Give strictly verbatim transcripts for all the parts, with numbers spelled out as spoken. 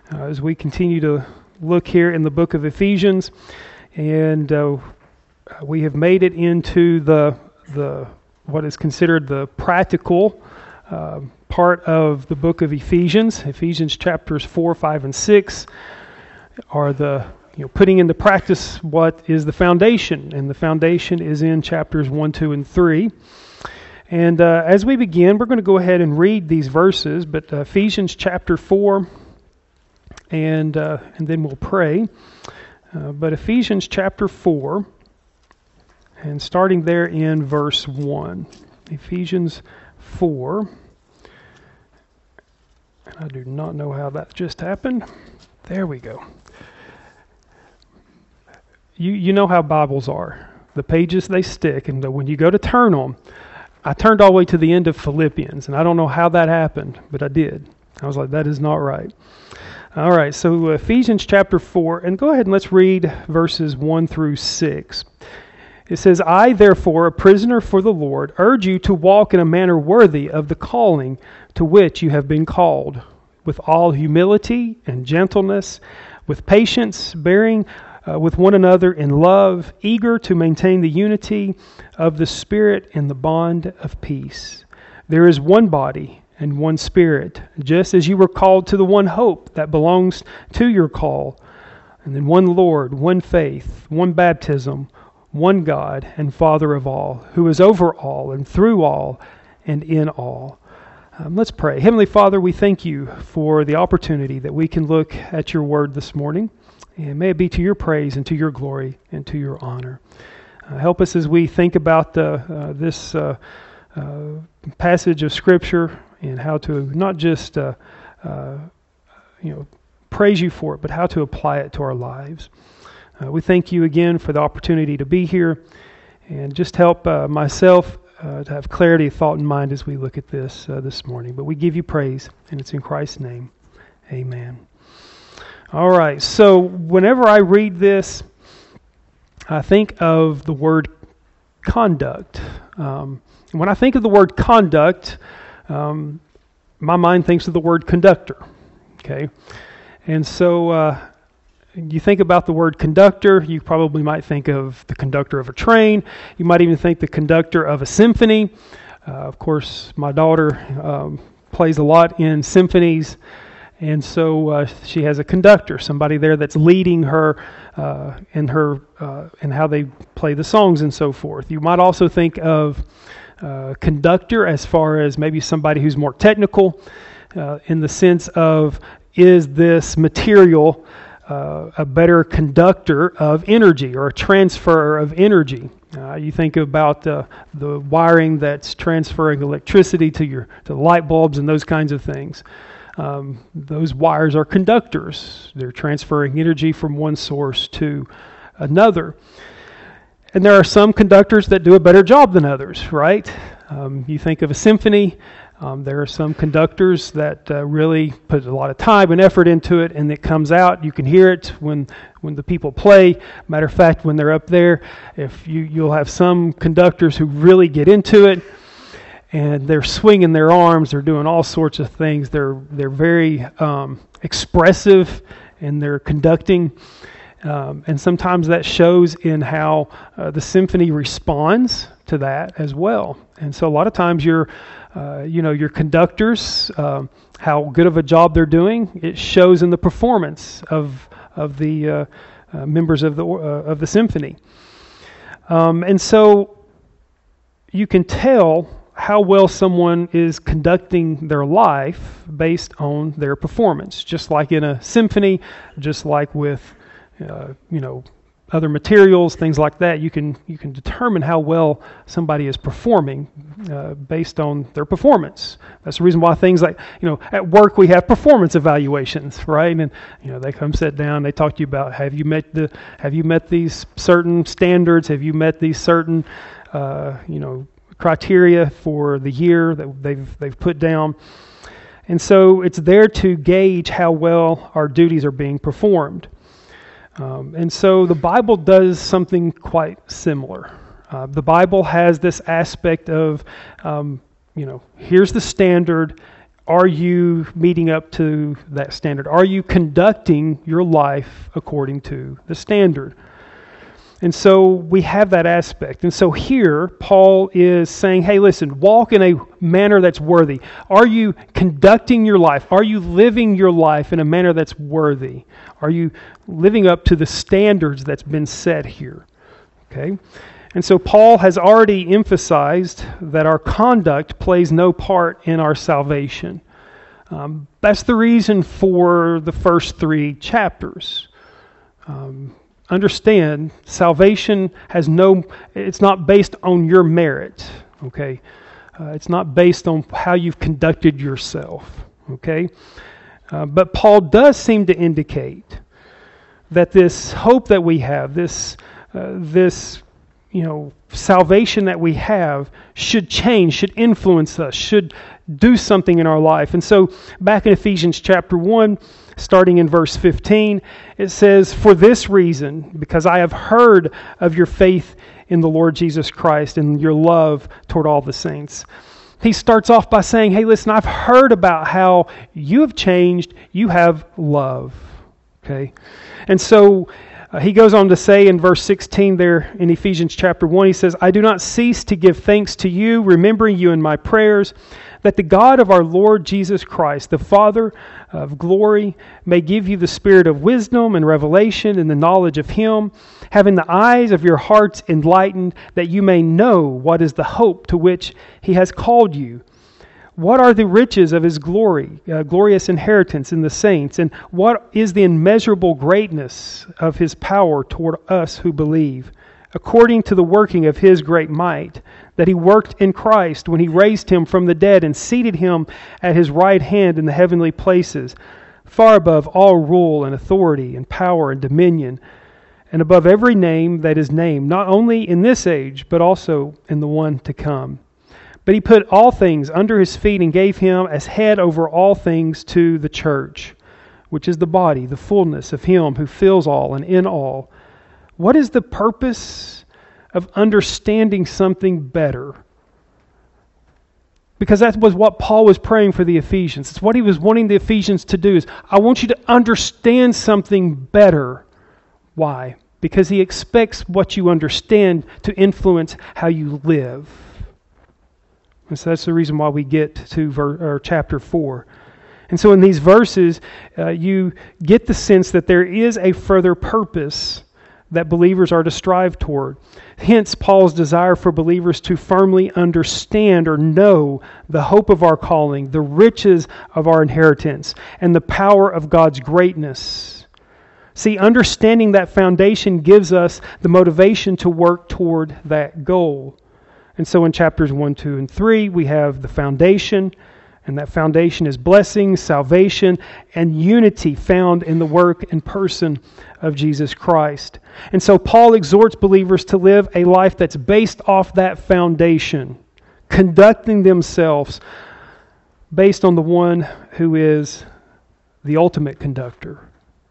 uh, as we continue to look here in the book of Ephesians, and uh, we have made it into the the what is considered the practical uh, part of the book of Ephesians. Ephesians chapters four, five, and six are the you know putting into practice what is the foundation, and the foundation is in chapters one, two, and three. And uh, as we begin, we're going to go ahead and read these verses, but uh, Ephesians chapter four, and uh, and then we'll pray. Uh, but Ephesians chapter four, and starting there in verse one. Ephesians four. And I do not know how that just happened. There we go. You you know how Bibles are. The pages, they stick, and when you go to turn them, I turned all the way to the end of Philippians, and I don't know how that happened, but I did. I was like, that is not right. All right, so Ephesians chapter four, and go ahead and let's read verses one through six. It says, I, therefore, a prisoner for the Lord, urge you to walk in a manner worthy of the calling to which you have been called, with all humility and gentleness, with patience, bearing Uh, with one another in love, eager to maintain the unity of the Spirit in the bond of peace. There is one body and one Spirit, just as you were called to the one hope that belongs to your call, and then one Lord, one faith, one baptism, one God and Father of all, who is over all and through all and in all. Um, let's pray. Heavenly Father, we thank you for the opportunity that we can look at your word this morning. And may it be to your praise and to your glory and to your honor. Uh, help us as we think about uh, uh, this uh, uh, passage of Scripture and how to not just uh, uh, you know praise you for it, but how to apply it to our lives. Uh, we thank you again for the opportunity to be here, and just help uh, myself uh, to have clarity of thought and mind as we look at this uh, this morning. But we give you praise, and it's in Christ's name. Amen. All right, so whenever I read this, I think of the word conduct. Um, when I think of the word conduct, um, my mind thinks of the word conductor. Okay, and so uh, you think about the word conductor, you probably might think of the conductor of a train. You might even think the conductor of a symphony. Uh, of course, my daughter um, plays a lot in symphonies. And so uh, she has a conductor, somebody there that's leading her uh, in her uh, in how they play the songs and so forth. You might also think of uh, conductor as far as maybe somebody who's more technical uh, in the sense of, is this material uh, a better conductor of energy or a transfer of energy? Uh, you think about uh, the wiring that's transferring electricity to your to light bulbs and those kinds of things. Um, those wires are conductors. They're transferring energy from one source to another. And there are some conductors that do a better job than others, right? Um, you think of a symphony. Um, there are some conductors that uh, really put a lot of time and effort into it, and it comes out. You can hear it when when the people play. Matter of fact, when they're up there, if you you'll have some conductors who really get into it. And they're swinging their arms. They're doing all sorts of things. They're they're very um, expressive in their conducting, um, and sometimes that shows in how uh, the symphony responds to that as well. And so a lot of times your uh, you know your conductors, um, how good of a job they're doing, it shows in the performance of of the uh, uh, members of the uh, of the symphony. Um, and so you can tell how well someone is conducting their life based on their performance. Just like in a symphony, just like with uh, you know other materials, things like that, you can you can determine how well somebody is performing uh, based on their performance. That's the reason why things like you know at work we have performance evaluations, right? And you know they come sit down, they talk to you about have you met the have you met these certain standards? Have you met these certain uh, you know criteria for the year that they've they've put down. And so it's there to gauge how well our duties are being performed. Um, and so the Bible does something quite similar. Uh, the Bible has this aspect of, um, you know, here's the standard. are you meeting up to that standard? Are you conducting your life according to the standard? And so we have that aspect. And so here, Paul is saying, hey, listen, walk in a manner that's worthy. Are you conducting your life? Are you living your life in a manner that's worthy? Are you living up to the standards that's been set here? Okay? And so Paul has already emphasized that our conduct plays no part in our salvation. Um, that's the reason for the first three chapters. Um, Understand, salvation has no, it's not based on your merit, okay? Uh, it's not based on how you've conducted yourself, okay? Uh, but Paul does seem to indicate that this hope that we have, this, uh, this, you know, salvation that we have should change, should influence us, should do something in our life. And so back in Ephesians chapter one, starting in verse fifteen, it says, "For this reason, because I have heard of your faith in the Lord Jesus Christ and your love toward all the saints." He starts off by saying, hey, listen, I've heard about how you have changed, you have love. Okay? And so uh, he goes on to say in verse sixteen there in Ephesians chapter one, he says, "I do not cease to give thanks to you, remembering you in my prayers, that the God of our Lord Jesus Christ, the Father of glory, may give you the spirit of wisdom and revelation and the knowledge of Him, having the eyes of your hearts enlightened, that you may know what is the hope to which He has called you. What are the riches of His glory, uh, glorious inheritance in the saints, and what is the immeasurable greatness of His power toward us who believe, according to the working of His great might, that He worked in Christ when He raised Him from the dead and seated Him at His right hand in the heavenly places, far above all rule and authority and power and dominion, and above every name that is named, not only in this age, but also in the one to come. But He put all things under His feet and gave Him as head over all things to the church, which is the body, the fullness of Him who fills all and in all." What is the purpose of understanding something better? Because that was what Paul was praying for the Ephesians. It's what he was wanting the Ephesians to do. Is I want you to understand something better. Why? Because he expects what you understand to influence how you live. And so that's the reason why we get to ver- or chapter four. And so in these verses, uh, you get the sense that there is a further purpose that believers are to strive toward. Hence, Paul's desire for believers to firmly understand or know the hope of our calling, the riches of our inheritance, and the power of God's greatness. See, understanding that foundation gives us the motivation to work toward that goal. And so in chapters one, two, and three, we have the foundation, and that foundation is blessing, salvation, and unity found in the work and person of Jesus Christ. And so Paul exhorts believers to live a life that's based off that foundation, conducting themselves based on the one who is the ultimate conductor.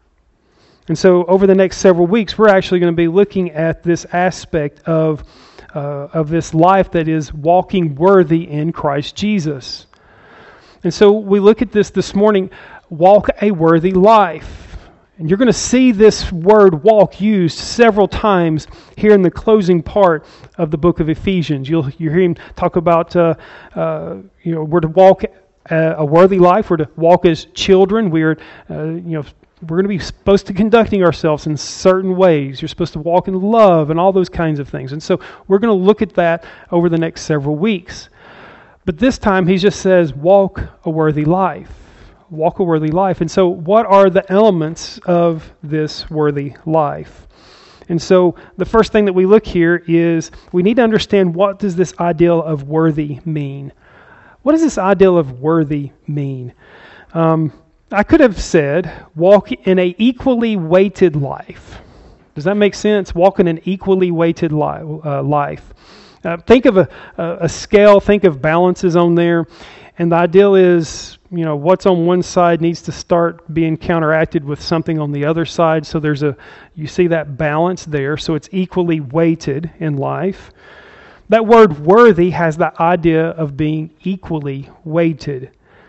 And so over the next several weeks, we're actually going to be looking at this aspect of, uh, of this life that is walking worthy in Christ Jesus. And so we look at this this morning, walk a worthy life. And you're going to see this word walk used several times here in the closing part of the book of Ephesians. You'll you hear him talk about, uh, uh, you know, we're to walk a, a worthy life. We're to walk as children. We're, uh, you know, we're going to be supposed to conducting ourselves in certain ways. You're supposed to walk in love and all those kinds of things. And so we're going to look at that over the next several weeks. But this time he just says, walk a worthy life. Walk a worthy life. And so what are the elements of this worthy life? And so the first thing that we look here is we need to understand, what does this ideal of worthy mean? What does this ideal of worthy mean? Um, I could have said, walk in an equally weighted life. Does that make sense? Walk in an equally weighted li- uh, life. Uh, think of a, a, a scale, think of balances on there, and the ideal is, you know, what's on one side needs to start being counteracted with something on the other side, so there's a, you see that balance there, so it's equally weighted in life. That word worthy has the idea of being equally weighted.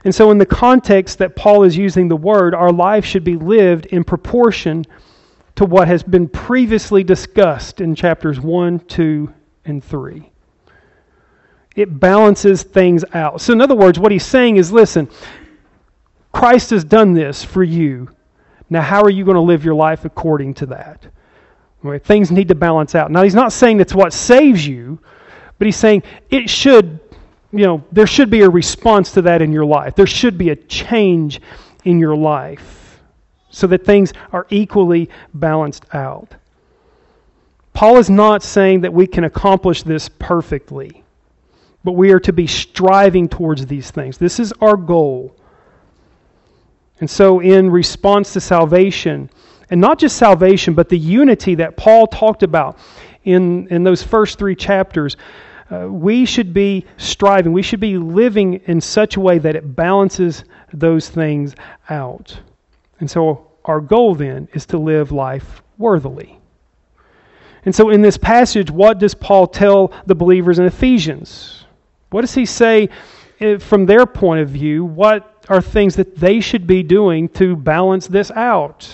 And so in the context that Paul is using the word, our life should be lived in proportion to what has been previously discussed in chapters one, two, and three. It balances things out. So in other words, what he's saying is, listen, Christ has done this for you. Now how are you going to live your life according to that? Right? Things need to balance out. Now he's not saying that's what saves you, but he's saying it should, you know, there should be a response to that in your life. There should be a change in your life so that things are equally balanced out. Paul is not saying that we can accomplish this perfectly, but we are to be striving towards these things. This is our goal. And so in response to salvation, and not just salvation, but the unity that Paul talked about in, in those first three chapters, uh, we should be striving, we should be living in such a way that it balances those things out. And so our goal then is to live life worthily. And so in this passage, what does Paul tell the believers in Ephesians? What does he say from their point of view? What are things that they should be doing to balance this out?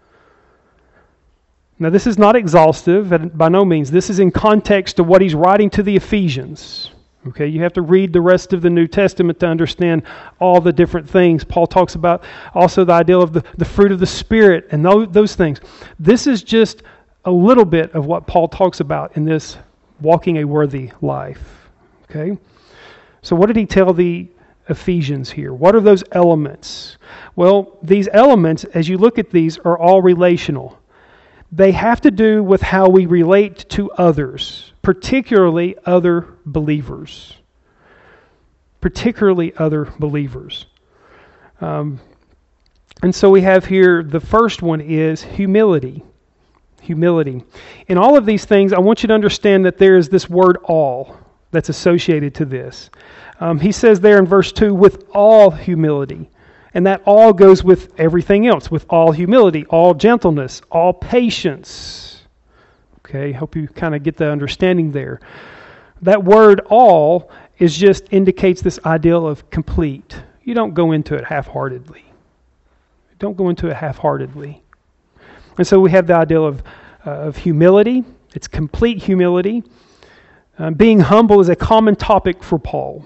Now, this is not exhaustive, and by no means. This is in context to what he's writing to the Ephesians. Okay, you have to read the rest of the New Testament to understand all the different things. Paul talks about also the idea of the, the fruit of the Spirit and those, those things. This is just a little bit of what Paul talks about in this walking a worthy life. Okay, so what did he tell the Ephesians here? What are those elements? Well, these elements, as you look at these, are all relational. They have to do with how we relate to others, particularly other believers. Particularly other believers. Um, and so we have here, the first one is humility. Humility. In all of these things, I want you to understand that there is this word all that's associated to this. Um, he says there in verse two, with all humility. And that all goes with everything else, with all humility, all gentleness, all patience. Okay, hope you kind of get the understanding there. That word all is just indicates this ideal of complete. You don't go into it half-heartedly. Don't go into it half-heartedly. And so we have the ideal of, uh, of humility. It's complete humility. Uh, being humble is a common topic for Paul.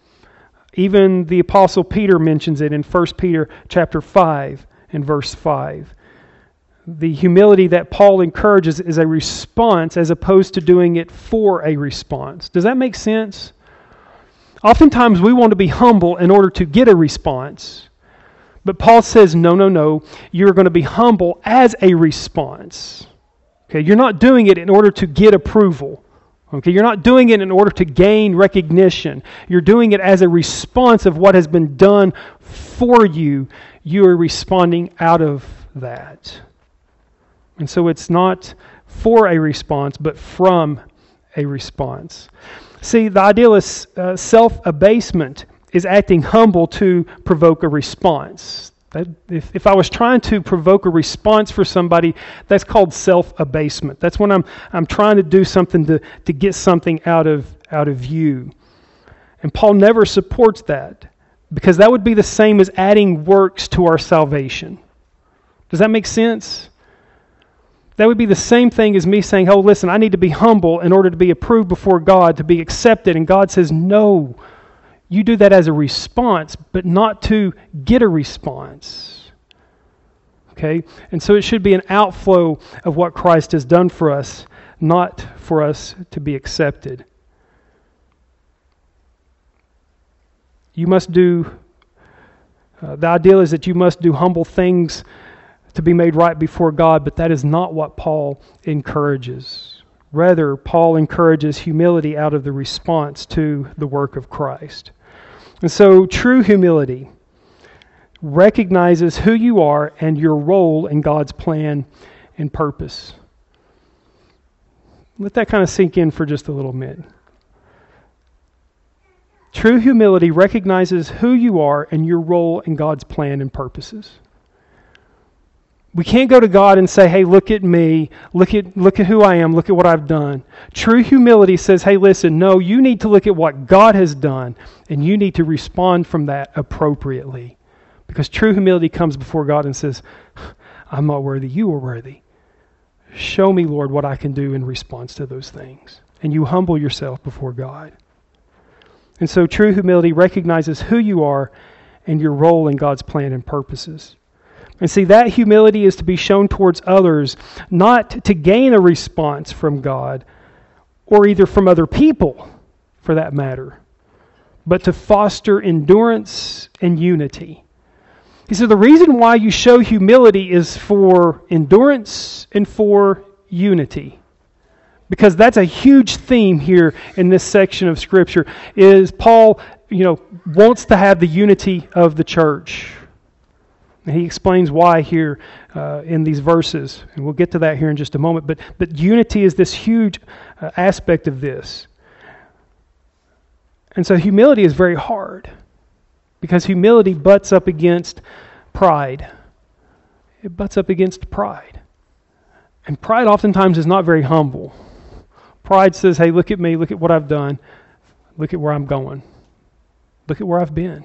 Even the Apostle Peter mentions it in First Peter chapter five and verse five. The humility that Paul encourages is a response as opposed to doing it for a response. Does that make sense? Oftentimes we want to be humble in order to get a response. But Paul says, no, no, no. You're going to be humble as a response. Okay, you're not doing it in order to get approval. Okay, you're not doing it in order to gain recognition. You're doing it as a response of what has been done for you. You are responding out of that. And so it's not for a response, but from a response. See, the ideal is uh, self-abasement is acting humble to provoke a response. That, if, if I was trying to provoke a response for somebody, that's called self-abasement. That's when I'm I'm trying to do something to, to get something out of out of you. And Paul never supports that, because that would be the same as adding works to our salvation. Does that make sense? That would be the same thing as me saying, oh, listen, I need to be humble in order to be approved before God, to be accepted. And God says, no. You do that as a response, but not to get a response. Okay? And so it should be an outflow of what Christ has done for us, not for us to be accepted. You must do, uh, the ideal is that you must do humble things to be made right before God, but that is not what Paul encourages. Rather, Paul encourages humility out of the response to the work of Christ. And so true humility recognizes who you are and your role in God's plan and purpose. Let that kind of sink in for just a little minute. True humility recognizes who you are and your role in God's plan and purposes. We can't go to God and say, hey, look at me, look at look at who I am, look at what I've done. True humility says, hey, listen, no, you need to look at what God has done, and you need to respond from that appropriately. Because true humility comes before God and says, I'm not worthy, you are worthy. Show me, Lord, what I can do in response to those things. And you humble yourself before God. And so true humility recognizes who you are and your role in God's plan and purposes. And see, that humility is to be shown towards others, not to gain a response from God, or either from other people, for that matter, but to foster endurance and unity. He said the reason why you show humility is for endurance and for unity. Because that's a huge theme here in this section of Scripture, is Paul, you know, wants to have the unity of the church. And he explains why here uh, in these verses. And we'll get to that here in just a moment. But, but unity is this huge uh, aspect of this. And so humility is very hard. Because humility butts up against pride. It butts up against pride. And pride oftentimes is not very humble. Pride says, hey, look at me, look at what I've done. Look at where I'm going. Look at where I've been.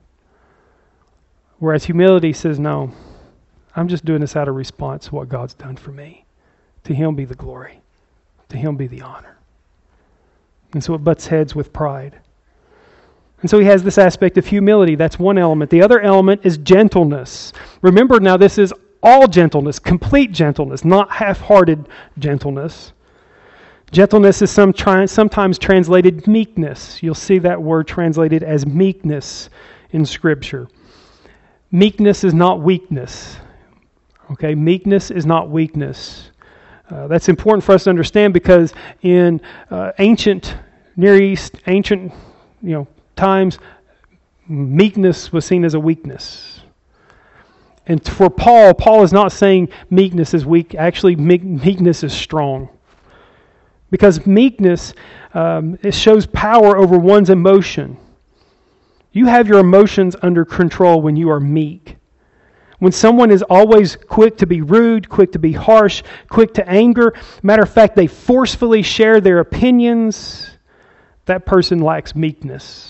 Whereas humility says, no, I'm just doing this out of response to what God's done for me. To Him be the glory. To Him be the honor. And so it butts heads with pride. And so he has this aspect of humility. That's one element. The other element is gentleness. Remember now, this is all gentleness, complete gentleness, not half-hearted gentleness. Gentleness is some tri- sometimes translated meekness. You'll see that word translated as meekness in Scripture. Meekness is not weakness. Okay, meekness is not weakness. Uh, that's important for us to understand because in uh, ancient Near East, ancient, you know, times, meekness was seen as a weakness. And for Paul, Paul is not saying meekness is weak. Actually, meekness is strong. Because meekness, um, it shows power over one's emotion. You have your emotions under control when you are meek. When someone is always quick to be rude, quick to be harsh, quick to anger, matter of fact, they forcefully share their opinions, that person lacks meekness.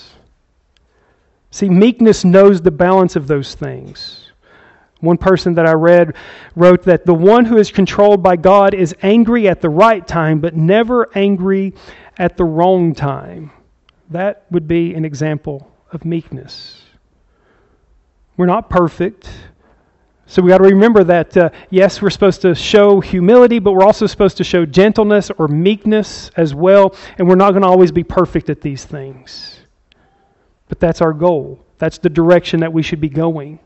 See, meekness knows the balance of those things. One person that I read wrote that the one who is controlled by God is angry at the right time, but never angry at the wrong time. That would be an example of meekness. We're not perfect. So we got to remember that, uh, yes, we're supposed to show humility, but we're also supposed to show gentleness or meekness as well. And we're not going to always be perfect at these things. But that's our goal. That's the direction that we should be going.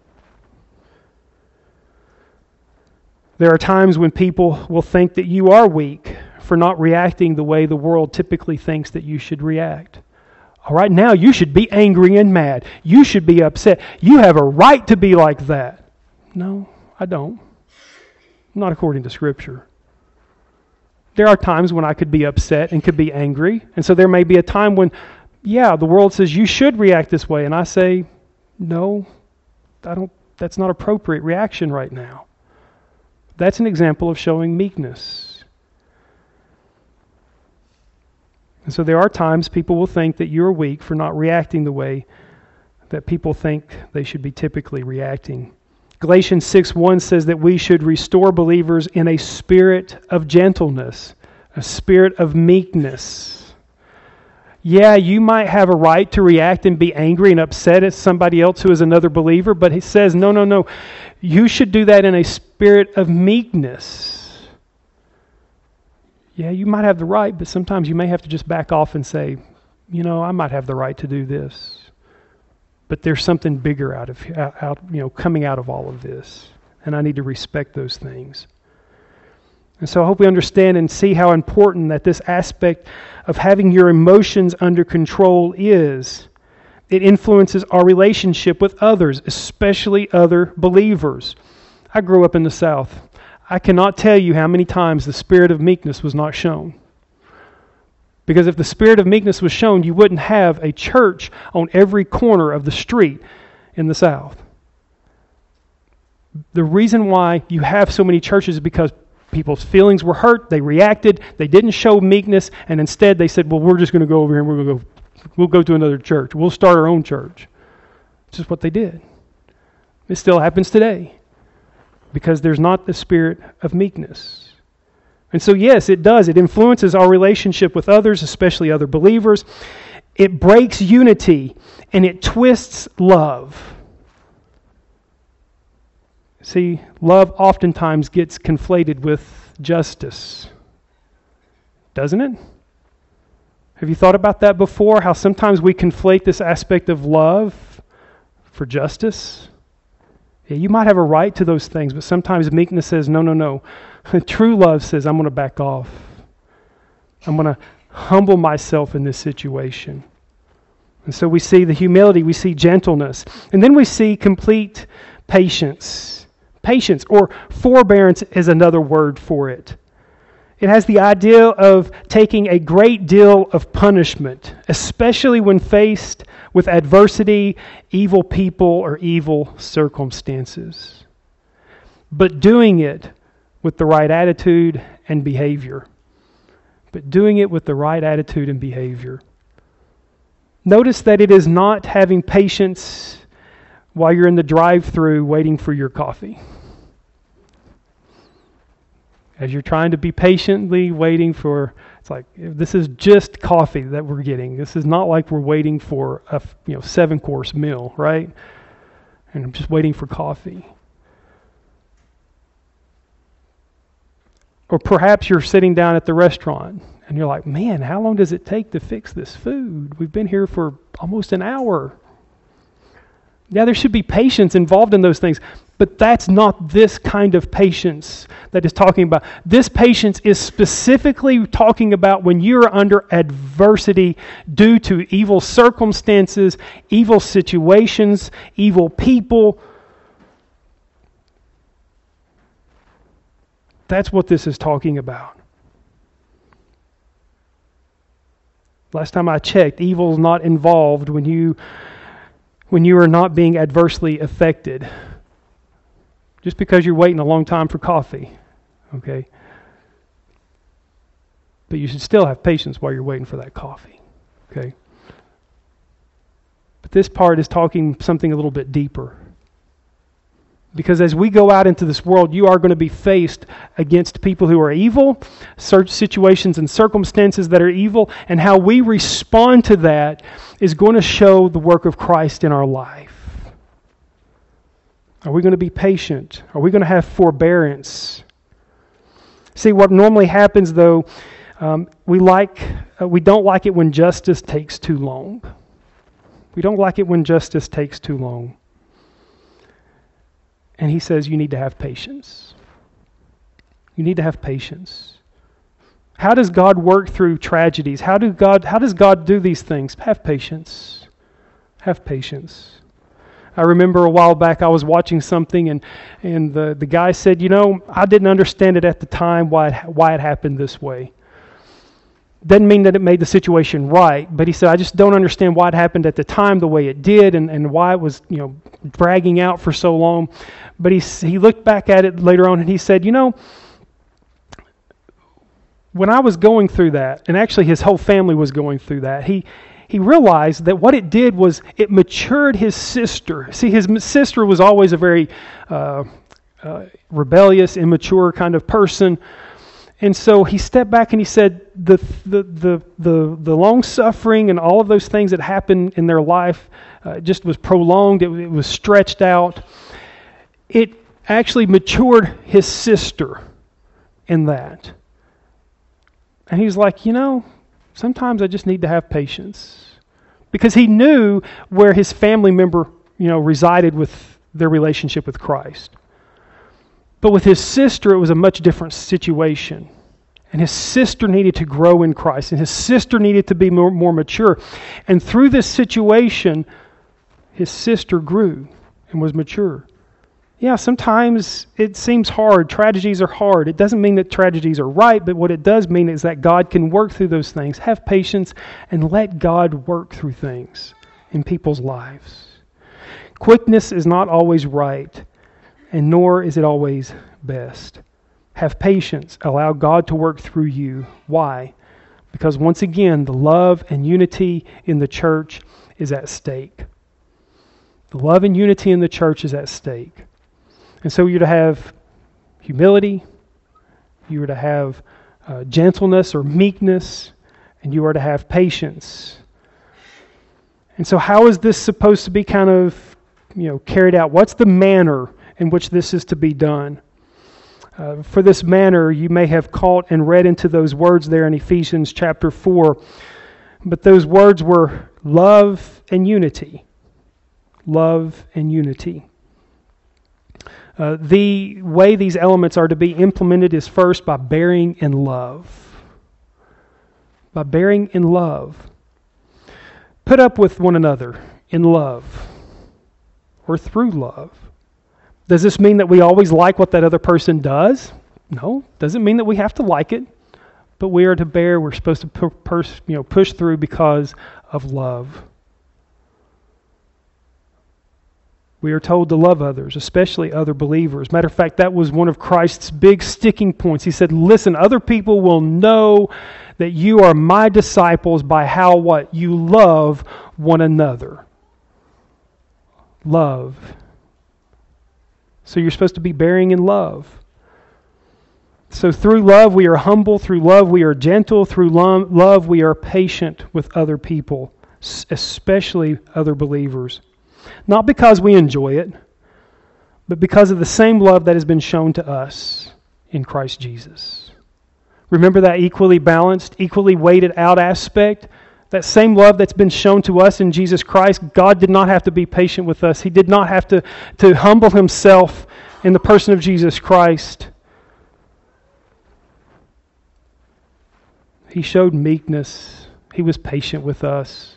There are times when people will think that you are weak for not reacting the way the world typically thinks that you should react. All right, now you should be angry and mad. You should be upset. You have a right to be like that. No, I don't. Not according to Scripture. There are times when I could be upset and could be angry. And so there may be a time when, yeah, the world says you should react this way. And I say, no, I don't. That's not appropriate reaction right now. That's an example of showing meekness. And so there are times people will think that you're weak for not reacting the way that people think they should be typically reacting. Galatians six one says that we should restore believers in a spirit of gentleness, a spirit of meekness. Yeah, you might have a right to react and be angry and upset at somebody else who is another believer, but he says, no, no, no. You should do that in a spirit of meekness. Yeah, you might have the right, but sometimes you may have to just back off and say, you know, I might have the right to do this. But there's something bigger out of out, you know, coming out of all of this. And I need to respect those things. And so I hope we understand and see how important that this aspect of having your emotions under control is. It influences our relationship with others, especially other believers. I grew up in the South. I cannot tell you how many times the spirit of meekness was not shown. Because if the spirit of meekness was shown, you wouldn't have a church on every corner of the street in the South. The reason why you have so many churches is because people's feelings were hurt, they reacted, they didn't show meekness, and instead they said, well, we're just going to go over here and we're going to go, we'll go to another church. We'll start our own church. It's just what they did. It still happens today because there's not the spirit of meekness. And so, yes, it does. It influences our relationship with others, especially other believers. It breaks unity and it twists love. See, love oftentimes gets conflated with justice, doesn't it? Have you thought about that before? How sometimes we conflate this aspect of love for justice? Yeah, you might have a right to those things, but sometimes meekness says, no, no, no. True love says, I'm going to back off. I'm going to humble myself in this situation. And so we see the humility, we see gentleness, and then we see complete patience. Patience, or forbearance is another word for it. It has the idea of taking a great deal of punishment, especially when faced with adversity, evil people, or evil circumstances. But doing it with the right attitude and behavior. But doing it with the right attitude and behavior. Notice that it is not having patience while you're in the drive-thru waiting for your coffee. As you're trying to be patiently waiting for, it's like, this is just coffee that we're getting. This is not like we're waiting for a you know seven-course meal, right? And I'm just waiting for coffee. Or perhaps you're sitting down at the restaurant and you're like, man, how long does it take to fix this food? We've been here for almost an hour. Yeah, there should be patience involved in those things, but that's not this kind of patience that is talking about. This patience is specifically talking about when you're under adversity due to evil circumstances, evil situations, evil people. That's what this is talking about. Last time I checked, evil is not involved when you when you are not being adversely affected. Just because you're waiting a long time for coffee, okay? But you should still have patience while you're waiting for that coffee, okay? But this part is talking something a little bit deeper. Because as we go out into this world, you are going to be faced against people who are evil, search situations and circumstances that are evil, and how we respond to that is going to show the work of Christ in our life. Are we going to be patient? Are we going to have forbearance? See, what normally happens, though, um, we like uh, we don't like it when justice takes too long. We don't like it when justice takes too long. And he says you need to have patience. You need to have patience. How does God work through tragedies? How do God how does God do these things? Have patience. Have patience. I remember a while back I was watching something and and the, the guy said, you know, I didn't understand it at the time why it, why it happened this way. Doesn't mean that it made the situation right, but he said, I just don't understand why it happened at the time the way it did and, and why it was, you know, dragging out for so long. But he he looked back at it later on and he said, you know, when I was going through that, and actually his whole family was going through that, he he realized that what it did was it matured his sister. See, his sister was always a very uh, uh, rebellious, immature kind of person. And so he stepped back and he said, the the the the, the long suffering and all of those things that happened in their life uh, just was prolonged. It, it was stretched out. It actually matured his sister in that. And he was like, you know, sometimes I just need to have patience. Because he knew where his family member, you know, resided with their relationship with Christ. But with his sister, it was a much different situation. And his sister needed to grow in Christ. And his sister needed to be more, more mature. And through this situation, his sister grew and was mature. Yeah, sometimes it seems hard. Tragedies are hard. It doesn't mean that tragedies are right, but what it does mean is that God can work through those things. Have patience and let God work through things in people's lives. Quickness is not always right. and nor is it always best. Have patience. Allow God to work through you. Why? Because once again, the love and unity in the church is at stake. The love and unity in the church is at stake. And so you're to have humility, you are to have uh, gentleness or meekness, and you are to have patience. And so how is this supposed to be kind of, you know, carried out? What's the manner in which this is to be done? Uh, for this manner, you may have caught and read into those words there in Ephesians chapter four. But those words were love and unity. Love and unity. Uh, the way these elements are to be implemented is first by bearing in love. By bearing in love. Put up with one another in love or through love. Does this mean that we always like what that other person does? No. Doesn't mean that we have to like it. But we are to bear, we're supposed to pu- pers- you know, push through because of love. We are told to love others, especially other believers. Matter of fact, that was one of Christ's big sticking points. He said, listen, other people will know that you are my disciples by how what? You love one another. Love. So you're supposed to be bearing in love. So through love we are humble, through love we are gentle, through lo- love we are patient with other people, especially other believers. Not because we enjoy it, but because of the same love that has been shown to us in Christ Jesus. Remember that equally balanced, equally weighted out aspect? That same love that's been shown to us in Jesus Christ, God did not have to be patient with us. He did not have to, to humble Himself in the person of Jesus Christ. He showed meekness. He was patient with us.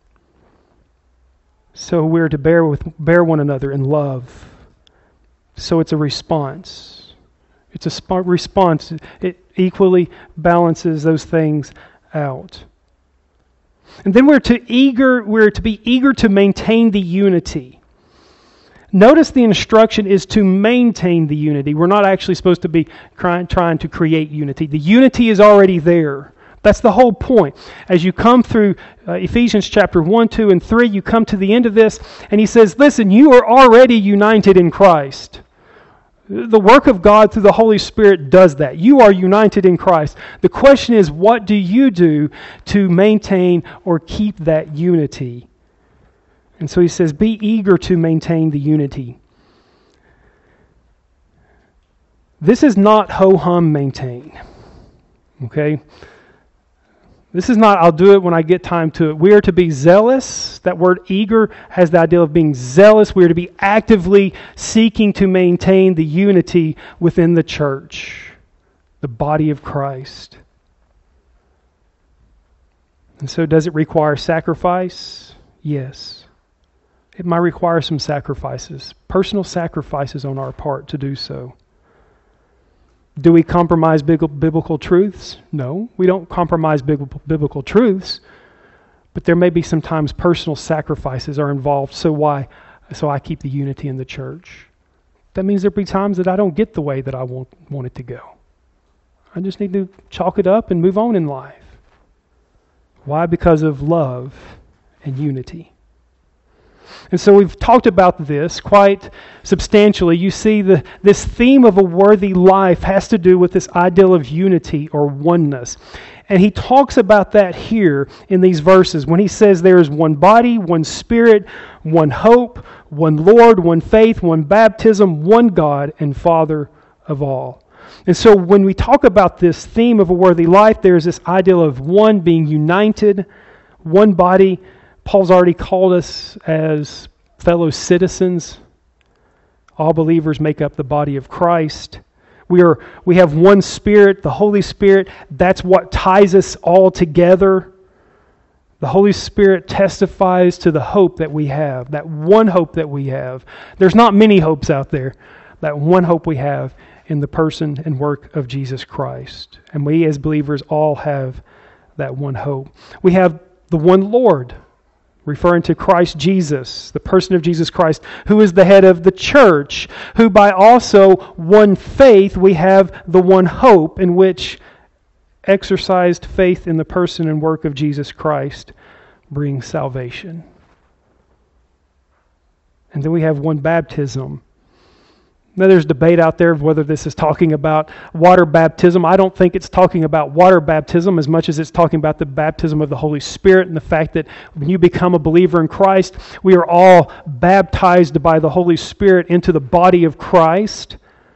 So we're to bear with bear one another in love. So it's a response. It's a sp- response. It equally balances those things out. And then we're to eager, we're to be eager to maintain the unity. Notice the instruction is to maintain the unity. We're not actually supposed to be trying, trying to create unity. The unity is already there. That's the whole point. As you come through uh, Ephesians chapter one, two, and three, you come to the end of this, and he says, listen, you are already united in Christ. The work of God through the Holy Spirit does that. You are united in Christ. The question is, what do you do to maintain or keep that unity? And so he says, be eager to maintain the unity. This is not ho-hum maintain. Okay? This is not, I'll do it when I get time to it. We are to be zealous. That word eager has the idea of being zealous. We are to be actively seeking to maintain the unity within the church, the body of Christ. And so does it require sacrifice? Yes. It might require some sacrifices, personal sacrifices on our part to do so. Do we compromise biblical truths? No, we don't compromise biblical truths. But there may be sometimes personal sacrifices are involved. So why? So I keep the unity in the church. That means there'll be times that I don't get the way that I want, want it to go. I just need to chalk it up and move on in life. Why? Because of love and unity. And so we've talked about this quite substantially. You see, the, this theme of a worthy life has to do with this ideal of unity or oneness. And he talks about that here in these verses when he says there is one body, one spirit, one hope, one Lord, one faith, one baptism, one God and Father of all. And so when we talk about this theme of a worthy life, there's this ideal of one being united, one body. Paul's already called us as fellow citizens. All believers make up the body of Christ. We are we have one Spirit, the Holy Spirit. That's what ties us all together. The Holy Spirit testifies to the hope that we have, that one hope that we have. There's not many hopes out there. That one hope we have in the person and work of Jesus Christ. And we as believers all have that one hope. We have the one Lord. referring to Christ Jesus, the person of Jesus Christ, who is the head of the church, who by also one faith we have the one hope, in which exercised faith in the person and work of Jesus Christ brings salvation. And then we have one baptism. Now there's debate out there of whether this is talking about water baptism. I don't think it's talking about water baptism as much as it's talking about the baptism of the Holy Spirit and the fact that when you become a believer in Christ, we are all baptized by the Holy Spirit into the body of Christ.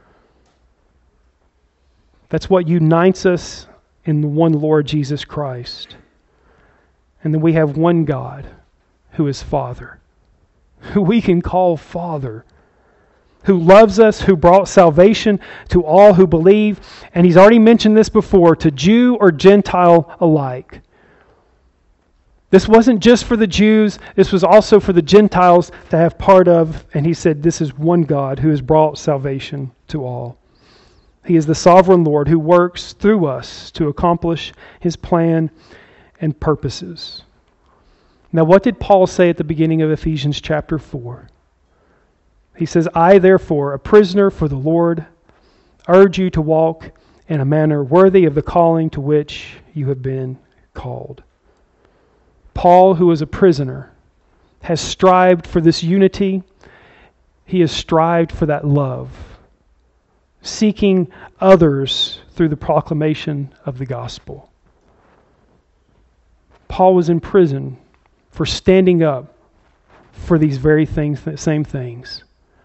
That's what unites us in the one Lord Jesus Christ. And then we have one God who is Father, who we can call Father, who loves us, who brought salvation to all who believe. And he's already mentioned this before, to Jew or Gentile alike. This wasn't just for the Jews, this was also for the Gentiles to have part of. And he said, this is one God who has brought salvation to all. He is the sovereign Lord who works through us to accomplish His plan and purposes. Now, what did Paul say at the beginning of Ephesians chapter four? He says, I therefore, a prisoner for the Lord, urge you to walk in a manner worthy of the calling to which you have been called. Paul, who is a prisoner, has strived for this unity. He has strived for that love, seeking others through the proclamation of the gospel. Paul was in prison for standing up for these very things, the same things.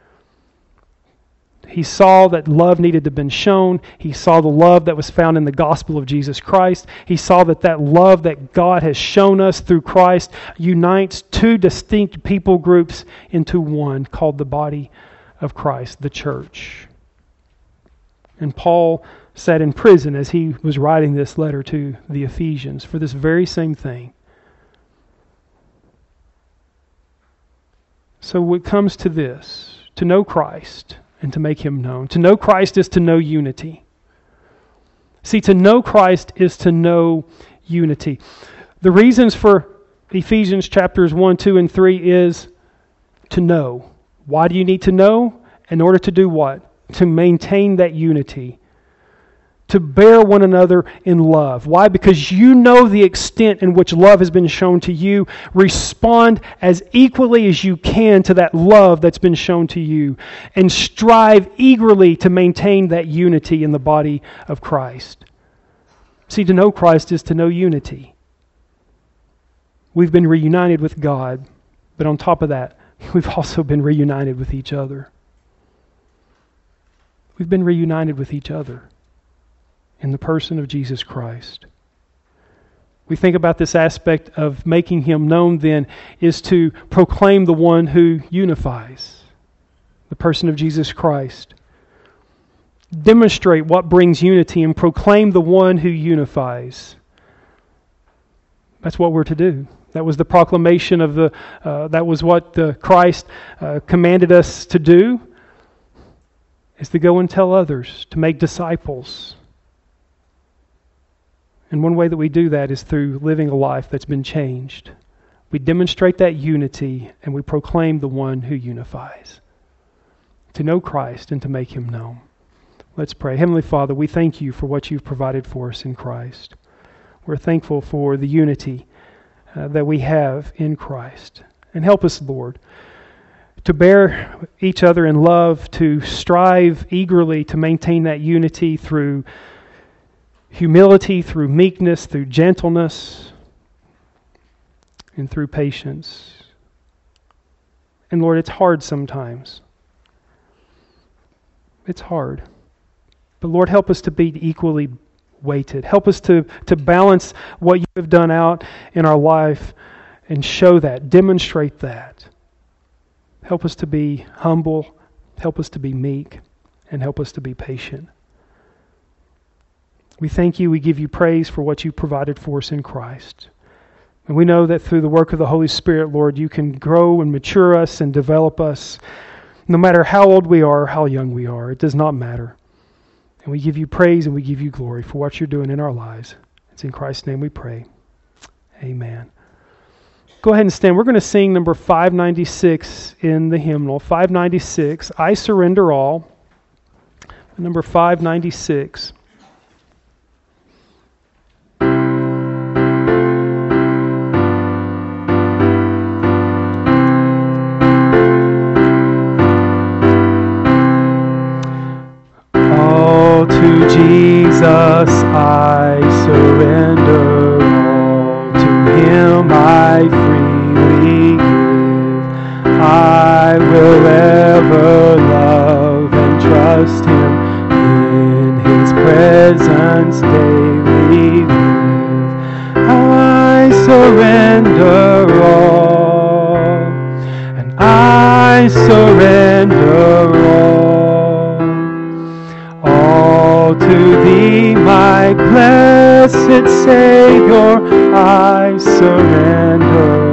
He saw that love needed to have been shown. He saw the love that was found in the gospel of Jesus Christ. He saw that that love that God has shown us through Christ unites two distinct people groups into one, called the body of Christ, the church. And Paul sat in prison as he was writing this letter to the Ephesians for this very same thing. So it comes to this, to know Christ and to make Him known. To know Christ is to know unity. See, to know Christ is to know unity. The reasons for Ephesians chapters one, two, and three is to know. Why do you need to know? In order to do what? To maintain that unity. To bear one another in love. Why? Because you know the extent in which love has been shown to you. Respond as equally as you can to that love that's been shown to you. And strive eagerly to maintain that unity in the body of Christ. See, to know Christ is to know unity. We've been reunited with God, but on top of that, we've also been reunited with each other. We've been reunited with each other in the person of Jesus Christ. We think about this aspect of making Him known then is to proclaim the one who unifies, the person of Jesus Christ. Demonstrate what brings unity and proclaim the one who unifies. That's what we're to do. That was the proclamation of the, uh, that was what the Christ uh, commanded us to do, is to go and tell others, to make disciples. And one way that we do that is through living a life that's been changed. We demonstrate that unity and we proclaim the one who unifies. To know Christ and to make Him known. Let's pray. Heavenly Father, we thank You for what You've provided for us in Christ. We're thankful for the unity uh, that we have in Christ. And help us, Lord, to bear each other in love, to strive eagerly to maintain that unity through humility, through meekness, through gentleness, and through patience. And Lord, it's hard sometimes. It's hard. But Lord, help us to be equally weighted. Help us to, to balance what You have done out in our life and show that, demonstrate that. Help us to be humble, help us to be meek, and help us to be patient. We thank You, we give You praise for what You provided for us in Christ. And we know that through the work of the Holy Spirit, Lord, You can grow and mature us and develop us. No matter how old we are or how young we are, it does not matter. And we give You praise and we give You glory for what You're doing in our lives. It's in Christ's name we pray. Amen. go ahead and stand. We're going to sing number five ninety-six in the hymnal. five ninety-six, I Surrender All. Number five ninety-six. All to Jesus I surrender, all to Him I freely give. I will ever love and trust Him, in His presence daily live. I surrender all, and I surrender all, all to Thee, my blessed Savior, I surrender.